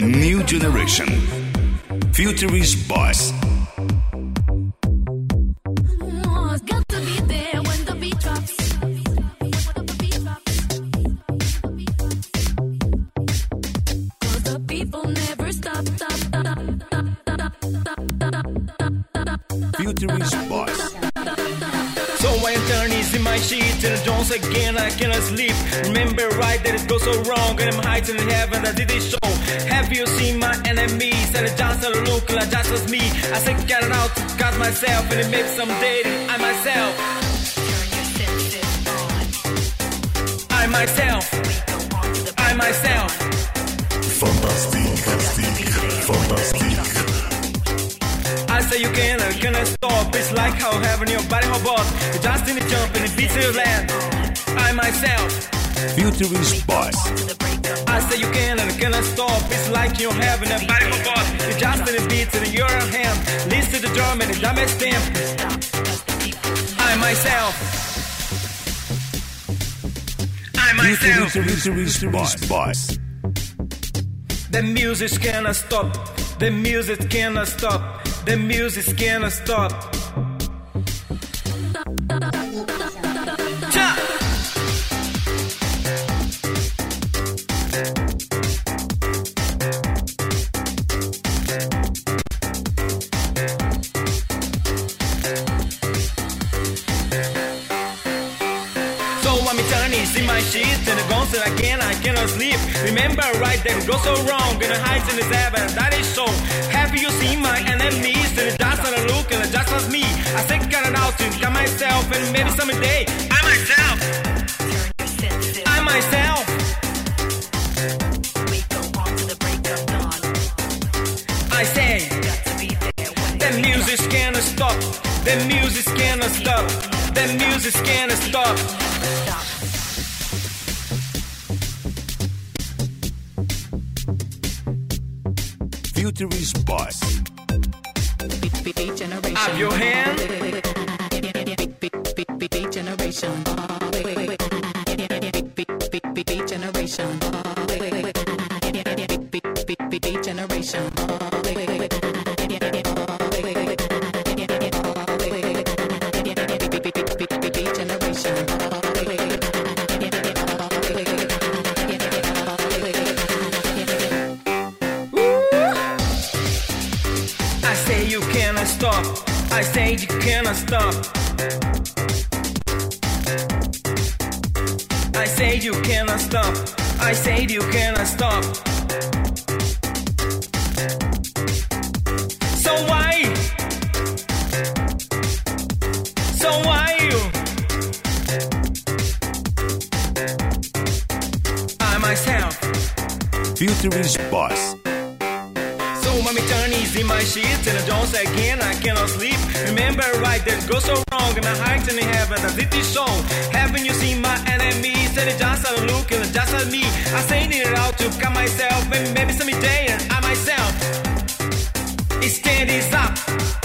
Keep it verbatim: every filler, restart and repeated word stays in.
New generation. Futurist Boys. Futurist Boys. So I turn easy my sheets and Jones again, I cannot sleep. Remember right that it goes so wrong, and I'm hiding in heaven, that did it show. Have you seen my enemies? And it just a look like just as me. I say get it out, got myself, and it makes some dating. I myself. I myself. I myself. Fantastic, fantastic, fantastic. I say you can, I cannot stop. It's like how having your body robot. You just in the jump and it beats your land. I myself. Futurist Boys. I say you can and I cannot stop. It's like you're having a body robot. You just in the beats in your hand. Listen to the drum and the dumb stamp. I myself. I myself. Futurist Boys. The music cannot stop. The music cannot stop. The music cannot stop. Cha! So I'm eternally in my sheets and the guns that again I cannot sleep. Remember right that it goes so wrong and the heights in the heaven that is so. Have you seen my enemies? And it just on a look and it just as me. I say got it out to got myself and maybe someday I myself. I myself. I say the music cannot stop. The music cannot stop. The music cannot stop. Futurist Boys. Up your hand. Generation. Generation. Generation. I say you cannot stop. I say you cannot stop. I say you cannot stop. I say you cannot stop. So why? So why you? I myself. Futurist Boys. So mommy turn easy my sheets and I don't say again I cannot sleep. Remember right that it goes so wrong and my heart's in the heaven as it is shown. Haven't you seen my enemies? And it just a look and it just at me. I say need it out to come myself and maybe someday and I myself. It stand is up.